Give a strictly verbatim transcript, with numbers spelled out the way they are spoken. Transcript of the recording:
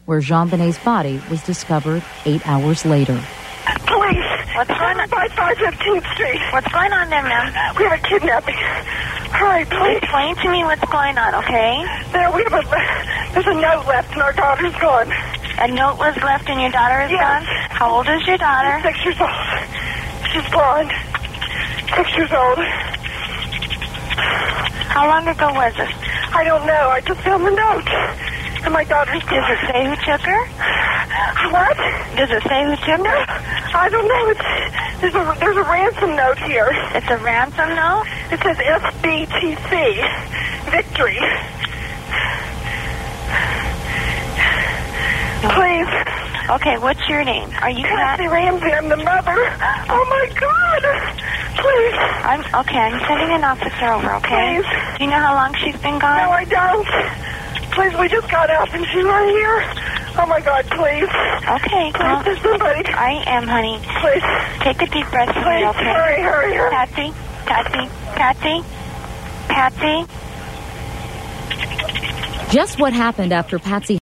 where JonBenét's body was discovered eight hours later. Police! What's going on? By five fifteenth Street. What's going on there, ma'am? We have a kidnapping. Hurry, please. Explain to me what's going on, okay? There, we have a... There's a note left and our daughter's gone. A note was left and your daughter is Yes. gone? How old is your daughter? Six years old. She's blonde. Six years old. How long ago was this? I don't know. I just found the note. And my daughter's gone. Does it say who took her? What? Does it say who took her? I don't know. It's, there's, a, there's a ransom note here. It's a ransom note? It says S B T C. Victory. Please. Okay, what's your name? Are you Kathy Ramsey, I'm the mother. Oh, my God. Please. I'm okay, I'm sending an officer over, okay? Please. Do you know how long she's been gone? No, I don't. Please, we just got out and she's right here. Oh, my God, please. Okay, Please, well, there's somebody. I am, honey. Please. Take a deep breath for me, Please, okay? hurry, hurry, hurry. Patsy, Patsy, Patsy, Patsy. Just what happened after Patsy